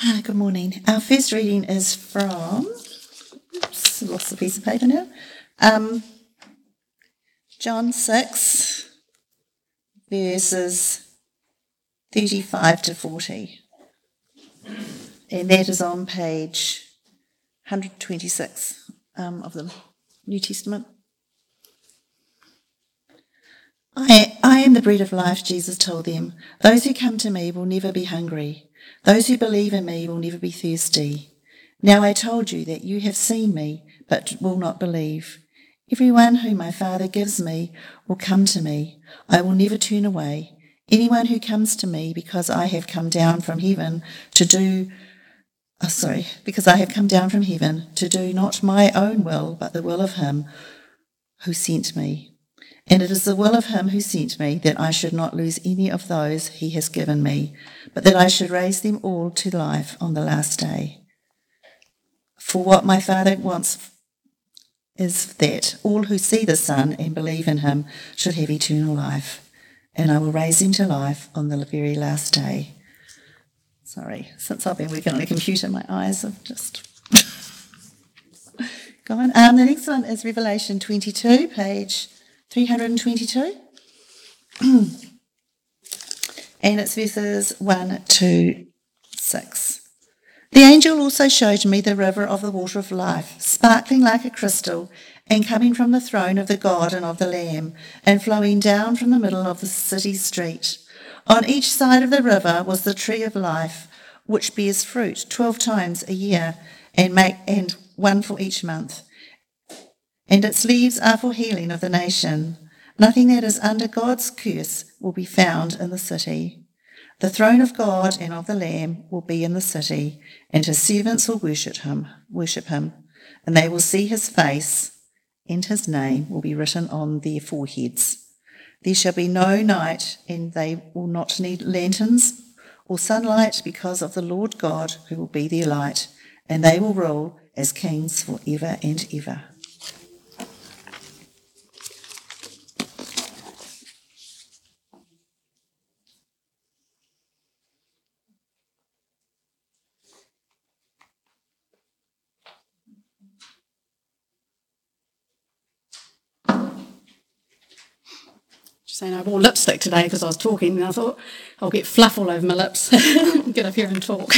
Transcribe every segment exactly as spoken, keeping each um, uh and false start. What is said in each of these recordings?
Hi, good morning. Our first reading is from, oops, lost the piece of paper now, um, John six, verses thirty-five to forty. And that is on page one hundred twenty-six um, of the New Testament. I, I am the bread of life, Jesus told them. Those who come to me will never be hungry. Those who believe in me will never be thirsty. Now I told you that you have seen me, but will not believe. Everyone whom my Father gives me will come to me. I will never turn away. Anyone who comes to me because I have come down from heaven to do, oh, sorry, because I have come down from heaven to do not my own will, but the will of him who sent me. And it is the will of him who sent me that I should not lose any of those he has given me, but that I should raise them all to life on the last day. For what my Father wants is that all who see the Son and believe in him should have eternal life, and I will raise them to life on the very last day. Sorry, since I've been working on the computer, my eyes have just gone. Um, the next one is Revelation twenty-two, page three hundred twenty-two. And it's verses one to six. The angel also showed me the river of the water of life, sparkling like a crystal, and coming from the throne of the God and of the Lamb, and flowing down from the middle of the city street. On each side of the river was the tree of life, which bears fruit twelve times a year, and make and one for each month. And its leaves are for healing of the nation. Nothing that is under God's curse will be found in the city. The throne of God and of the Lamb will be in the city, and his servants will worship him, worship him, and they will see his face, and his name will be written on their foreheads. There shall be no night, and they will not need lanterns or sunlight, because of the Lord God, who will be their light, and they will rule as kings forever and ever. Saying I wore lipstick today because I was talking, and I thought I'll get fluff all over my lips. Get up here and talk.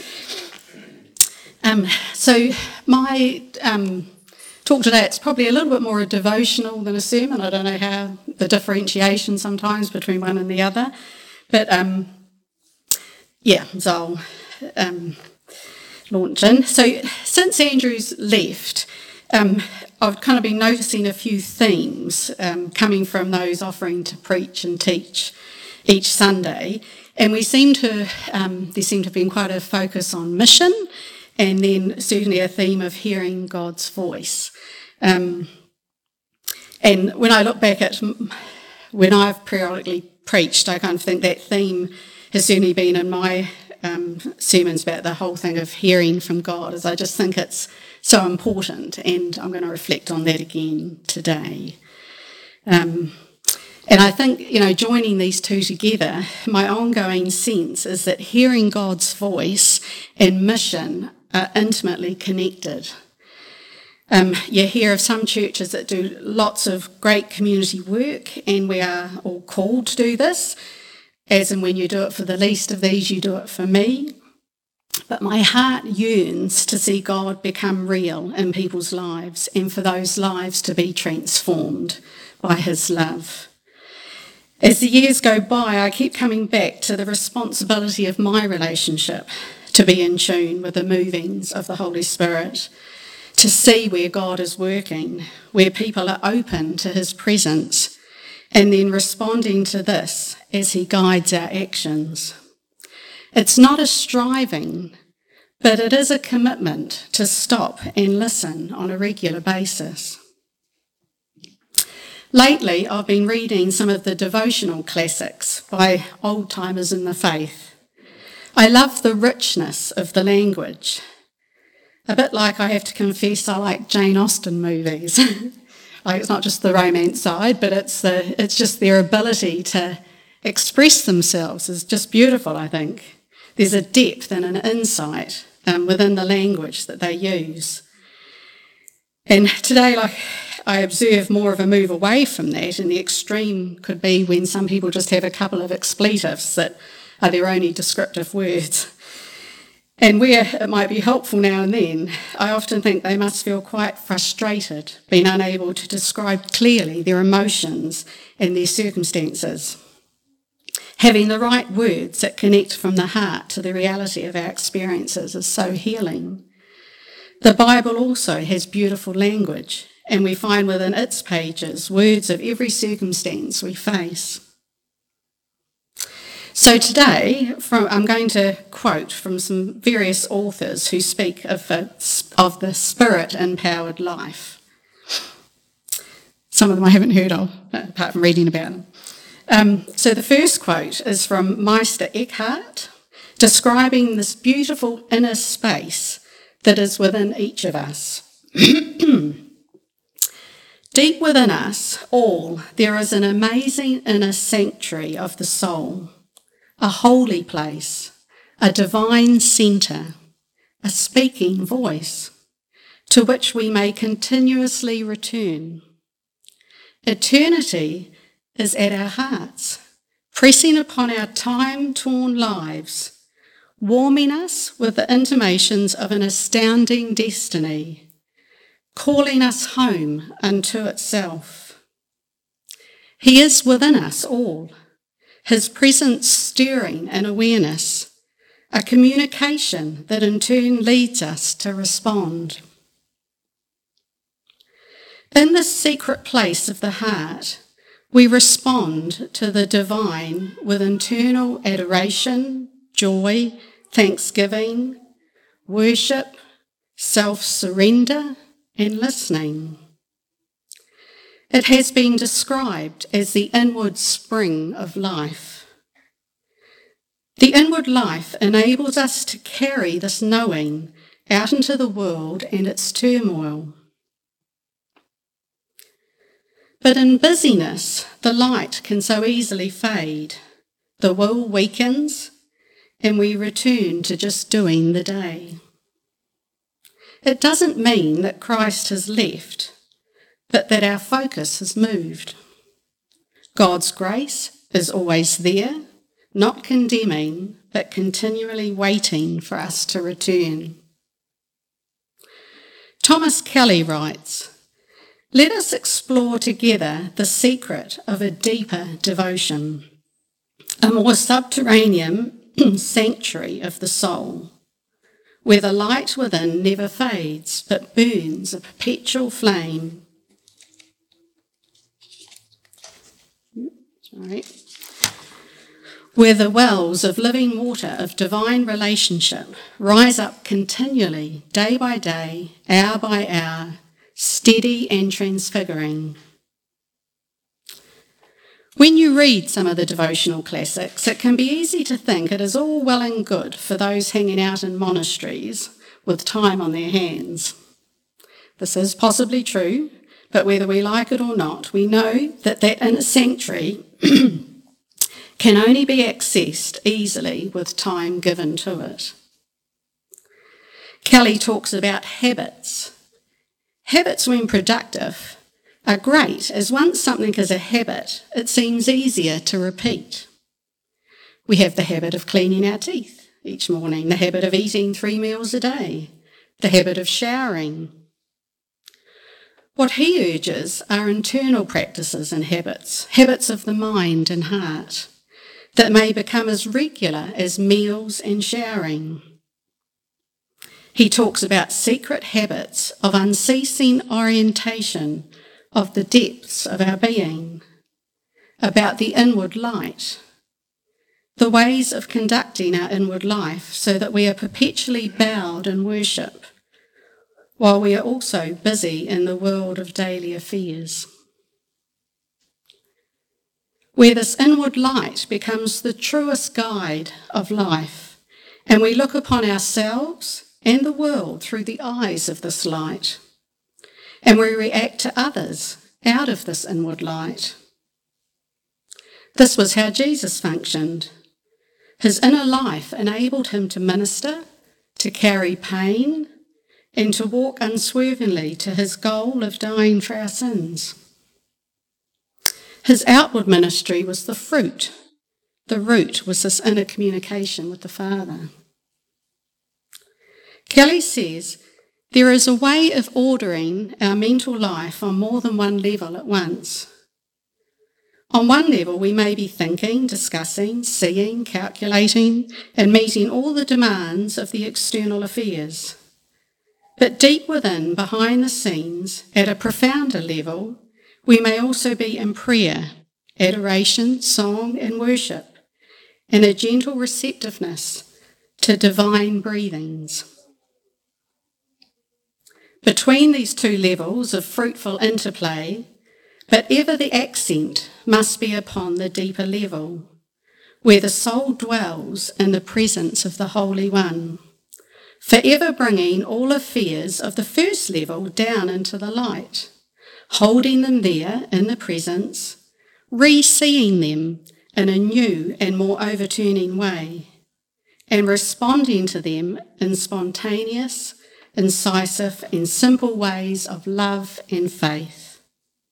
um, so my um, talk today, it's probably a little bit more a devotional than a sermon. I don't know how the differentiation sometimes between one and the other, but um, yeah, so I'll um, launch in. So since Andrew's left, Um, I've kind of been noticing a few themes um, coming from those offering to preach and teach each Sunday, and we seem to um, there seemed to have been quite a focus on mission, and then certainly a theme of hearing God's voice. Um, and when I look back at when I've periodically preached, I kind of think that theme has certainly been in my um, sermons about the whole thing of hearing from God, as I just think it's so important, and I'm going to reflect on that again today. Um, and I think, you know, joining these two together, my ongoing sense is that hearing God's voice and mission are intimately connected. Um, you hear of some churches that do lots of great community work, and we are all called to do this, as in when you do it for the least of these, you do it for me. But my heart yearns to see God become real in people's lives, and for those lives to be transformed by his love. As the years go by, I keep coming back to the responsibility of my relationship to be in tune with the movings of the Holy Spirit, to see where God is working, where people are open to his presence, and then responding to this as he guides our actions. It's not a striving, but it is a commitment to stop and listen on a regular basis. Lately, I've been reading some of the devotional classics by old-timers in the faith. I love the richness of the language. A bit like, I have to confess, I like Jane Austen movies. Like, it's not just the romance side, but it's the it's just their ability to express themselves is just beautiful, I think. There's a depth and an insight um, within the language that they use. And today, like, I observe more of a move away from that, and the extreme could be when some people just have a couple of expletives that are their only descriptive words. And where it might be helpful now and then, I often think they must feel quite frustrated, being unable to describe clearly their emotions and their circumstances. Having the right words that connect from the heart to the reality of our experiences is so healing. The Bible also has beautiful language, and we find within its pages words of every circumstance we face. So today, from, I'm going to quote from some various authors who speak of, a, of the Spirit-empowered life. Some of them I haven't heard of, apart from reading about them. Um, so the first quote is from Meister Eckhart, describing this beautiful inner space that is within each of us. Deep within us all, there is an amazing inner sanctuary of the soul, a holy place, a divine centre, a speaking voice, to which we may continuously return. Eternity is at our hearts, pressing upon our time-torn lives, warming us with the intimations of an astounding destiny, calling us home unto itself. He is within us all, his presence stirring an awareness, a communication that in turn leads us to respond. In this secret place of the heart, we respond to the divine with internal adoration, joy, thanksgiving, worship, self-surrender, and listening. It has been described as the inward spring of life. The inward life enables us to carry this knowing out into the world and its turmoil. But in busyness, the light can so easily fade. The will weakens, and we return to just doing the day. It doesn't mean that Christ has left, but that our focus has moved. God's grace is always there, not condemning, but continually waiting for us to return. Thomas Kelly writes, "Let us explore together the secret of a deeper devotion, a more subterranean sanctuary of the soul, where the light within never fades but burns a perpetual flame." Sorry. Where the wells of living water of divine relationship rise up continually, day by day, hour by hour, steady and transfiguring. When you read some of the devotional classics, it can be easy to think it is all well and good for those hanging out in monasteries with time on their hands. This is possibly true, but whether we like it or not, we know that that inner sanctuary can only be accessed easily with time given to it. Kelly talks about habits. Habits, when productive, are great, as once something is a habit, it seems easier to repeat. We have the habit of cleaning our teeth each morning, the habit of eating three meals a day, the habit of showering. What he urges are internal practices and habits, habits of the mind and heart, that may become as regular as meals and showering. He talks about secret habits of unceasing orientation of the depths of our being, about the inward light, the ways of conducting our inward life so that we are perpetually bowed in worship, while we are also busy in the world of daily affairs. Where this inward light becomes the truest guide of life, and we look upon ourselves and the world through the eyes of this light, and we react to others out of this inward light. This was how Jesus functioned. His inner life enabled him to minister, to carry pain, and to walk unswervingly to his goal of dying for our sins. His outward ministry was the fruit. The root was this inner communication with the Father. Kelly says, there is a way of ordering our mental life on more than one level at once. On one level, we may be thinking, discussing, seeing, calculating, and meeting all the demands of the external affairs. But deep within, behind the scenes, at a profounder level, we may also be in prayer, adoration, song, and worship, and a gentle receptiveness to divine breathings. Between these two levels of fruitful interplay, but ever the accent must be upon the deeper level, where the soul dwells in the presence of the Holy One, forever bringing all affairs of the first level down into the light, holding them there in the presence, re-seeing them in a new and more overturning way, and responding to them in spontaneous, incisive and simple ways of love and faith.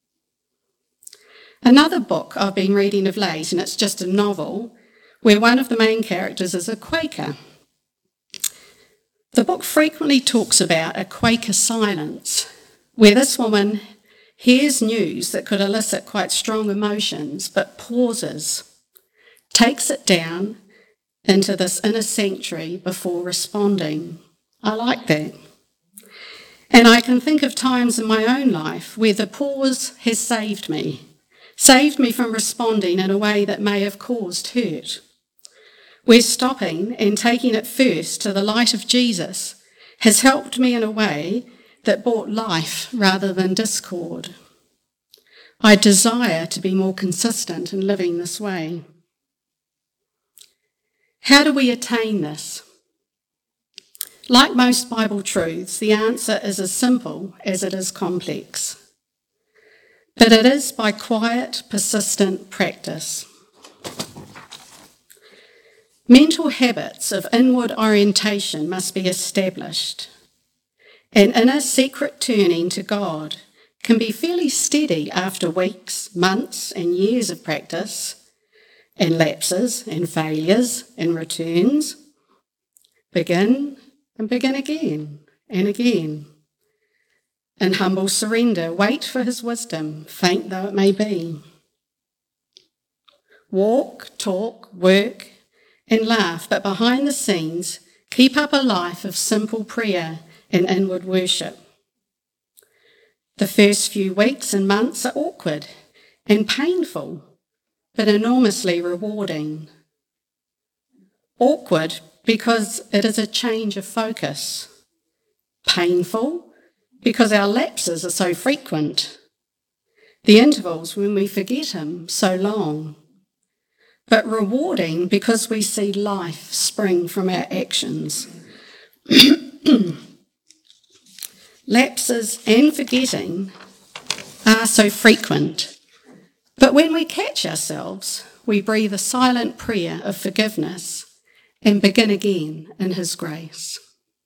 Another book I've been reading of late, and it's just a novel, where one of the main characters is a Quaker. The book frequently talks about a Quaker silence, where this woman hears news that could elicit quite strong emotions, but pauses, takes it down into this inner sanctuary before responding. I like that. And I can think of times in my own life where the pause has saved me, saved me from responding in a way that may have caused hurt, where stopping and taking it first to the light of Jesus has helped me in a way that brought life rather than discord. I desire to be more consistent in living this way. How do we attain this? Like most Bible truths, the answer is as simple as it is complex. But it is by quiet, persistent practice. Mental habits of inward orientation must be established. An inner secret turning to God can be fairly steady after weeks, months, and years of practice, and lapses, and failures, and returns. Begin and begin again and again. In humble surrender, wait for his wisdom, faint though it may be. Walk, talk, work, and laugh, but behind the scenes, keep up a life of simple prayer and inward worship. The first few weeks and months are awkward and painful, but enormously rewarding. Awkward because it is a change of focus. Painful because our lapses are so frequent. The intervals when we forget him so long. But rewarding because we see life spring from our actions. Lapses and forgetting are so frequent, but when we catch ourselves, we breathe a silent prayer of forgiveness and begin again in his grace.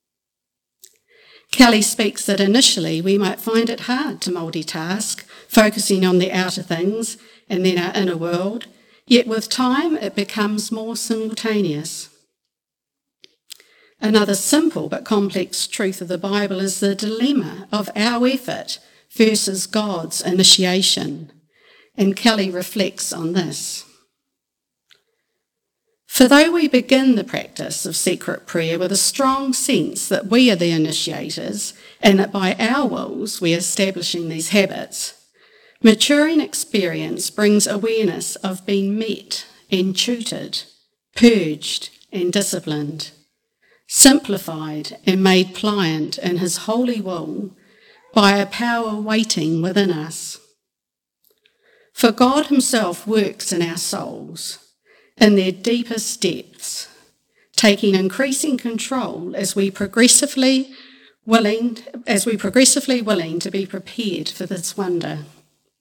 Kelly speaks that initially we might find it hard to multitask, focusing on the outer things and then our inner world, yet with time it becomes more simultaneous. Another simple but complex truth of the Bible is the dilemma of our effort versus God's initiation, and Kelly reflects on this. For though we begin the practice of secret prayer with a strong sense that we are the initiators and that by our wills we are establishing these habits, maturing experience brings awareness of being met and tutored, purged and disciplined, simplified and made pliant in his holy will by a power waiting within us. For God himself works in our souls, in their deepest depths, taking increasing control as we progressively willing, as we progressively willing to be prepared for this wonder.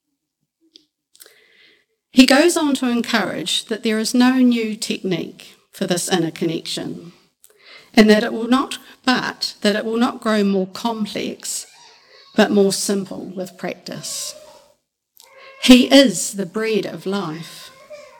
He goes on to encourage that there is no new technique, for this inner connection, and that it will not, but that it will not grow more complex, but more simple with practice. He is the bread of life.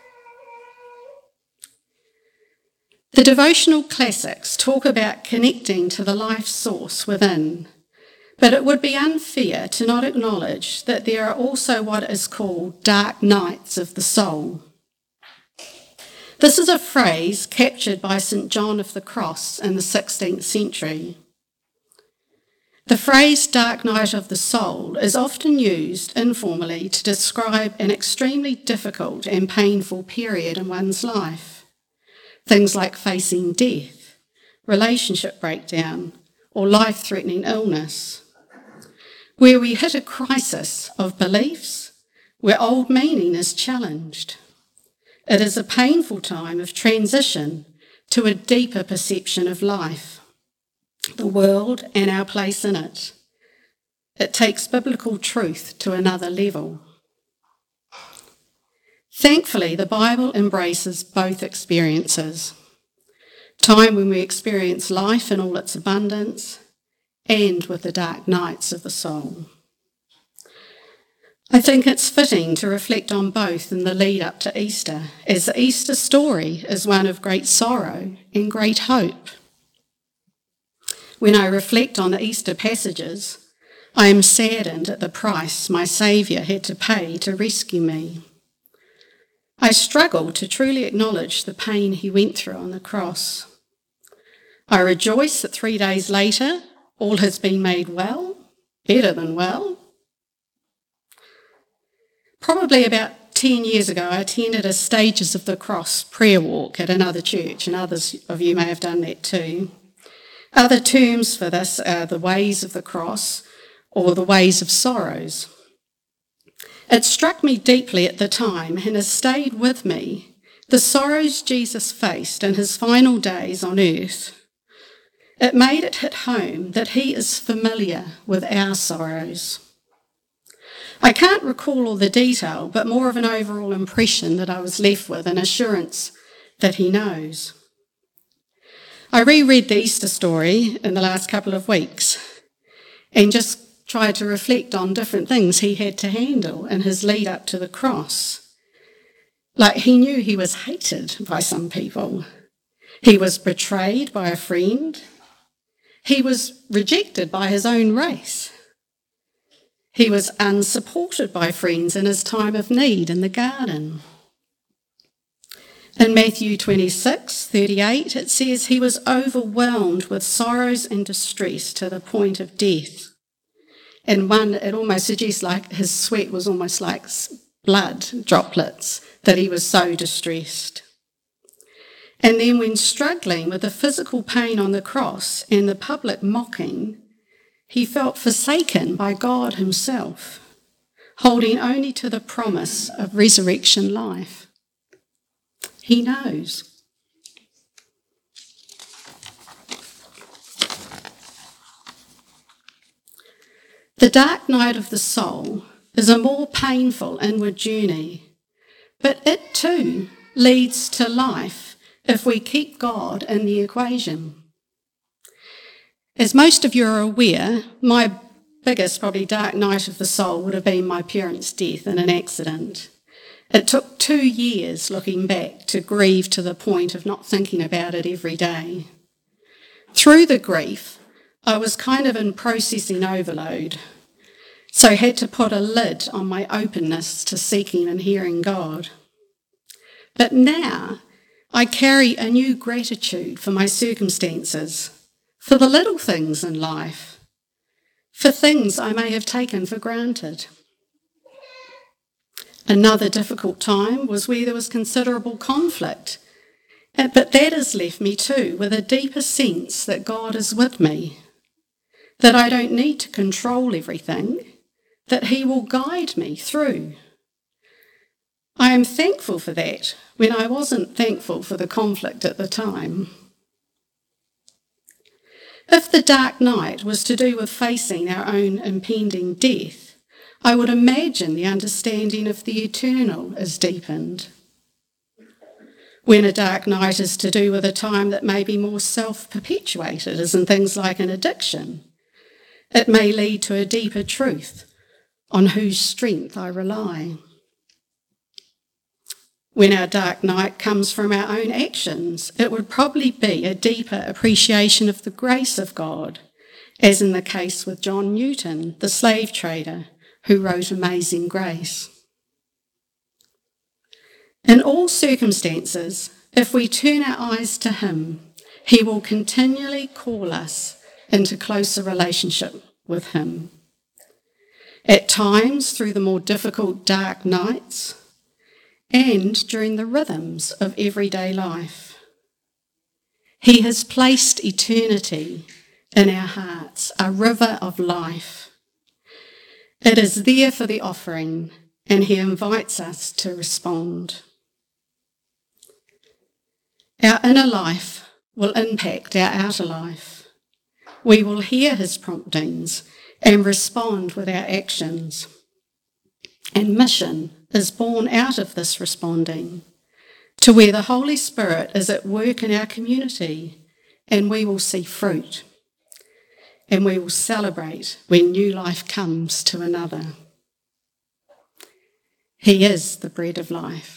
The devotional classics talk about connecting to the life source within, but it would be unfair to not acknowledge that there are also what is called dark nights of the soul. This is a phrase captured by Saint John of the Cross in the sixteenth century. The phrase dark night of the soul is often used informally to describe an extremely difficult and painful period in one's life. Things like facing death, relationship breakdown, or life-threatening illness, where we hit a crisis of beliefs, where old meaning is challenged. It is a painful time of transition to a deeper perception of life, the world and our place in it. It takes biblical truth to another level. Thankfully, the Bible embraces both experiences. Time when we experience life in all its abundance, and with the dark nights of the soul. I think it's fitting to reflect on both in the lead up to Easter, as the Easter story is one of great sorrow and great hope. When I reflect on the Easter passages, I am saddened at the price my Saviour had to pay to rescue me. I struggle to truly acknowledge the pain he went through on the cross. I rejoice that three days later, all has been made well, better than well. Probably about ten years ago, I attended a Stages of the Cross prayer walk at another church, and others of you may have done that too. Other terms for this are the ways of the cross or the ways of sorrows. It struck me deeply at the time and has stayed with me, the sorrows Jesus faced in his final days on earth. It made it hit home that he is familiar with our sorrows. I can't recall all the detail, but more of an overall impression that I was left with, an assurance that he knows. I reread the Easter story in the last couple of weeks and just tried to reflect on different things he had to handle in his lead up to the cross. Like, he knew he was hated by some people. He was betrayed by a friend. He was rejected by his own race. He was unsupported by friends in his time of need in the garden. In Matthew twenty-six, thirty-eight, it says he was overwhelmed with sorrows and distress to the point of death. And one, it almost suggests like his sweat was almost like blood droplets, that he was so distressed. And then when struggling with the physical pain on the cross and the public mocking, he felt forsaken by God himself, holding only to the promise of resurrection life. He knows. The dark night of the soul is a more painful inward journey, but it too leads to life if we keep God in the equation. As most of you are aware, my biggest, probably dark night of the soul would have been my parents' death in an accident. It took two years looking back to grieve to the point of not thinking about it every day. Through the grief, I was kind of in processing overload, so I had to put a lid on my openness to seeking and hearing God. But now I carry a new gratitude for my circumstances, for the little things in life, for things I may have taken for granted. Another difficult time was where there was considerable conflict, but that has left me too with a deeper sense that God is with me, that I don't need to control everything, that he will guide me through. I am thankful for that when I wasn't thankful for the conflict at the time. If the dark night was to do with facing our own impending death, I would imagine the understanding of the eternal is deepened. when a dark night is to do with a time that may be more self-perpetuated, as in things like an addiction. It may lead to a deeper truth on whose strength I rely. When our dark night comes from our own actions, it would probably be a deeper appreciation of the grace of God, as in the case with John Newton, the slave trader, who wrote Amazing Grace. In all circumstances, if we turn our eyes to him, he will continually call us into closer relationship with him. At times, through the more difficult dark nights, and during the rhythms of everyday life. He has placed eternity in our hearts, a river of life. It is there for the offering, and he invites us to respond. Our inner life will impact our outer life. We will hear his promptings and respond with our actions. And mission is born out of this responding to where the Holy Spirit is at work in our community, and we will see fruit, and we will celebrate when new life comes to another. He is the bread of life.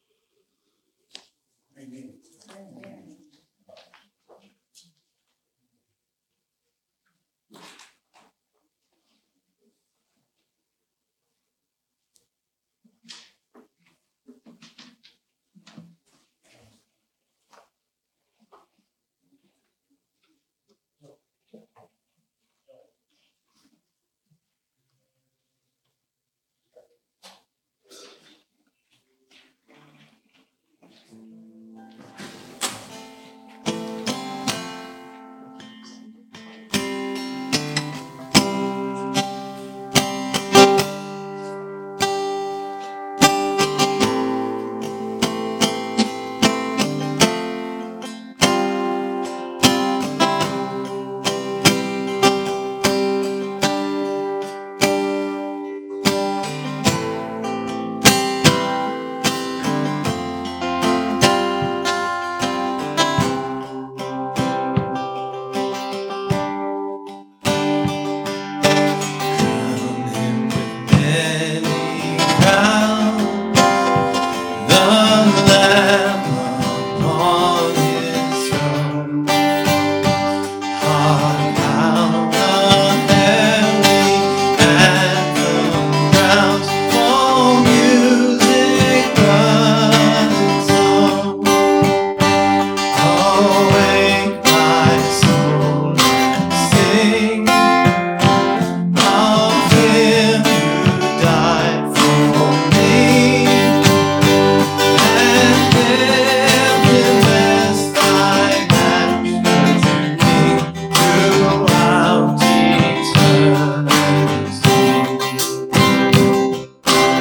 Amen. Awake my soul and sing.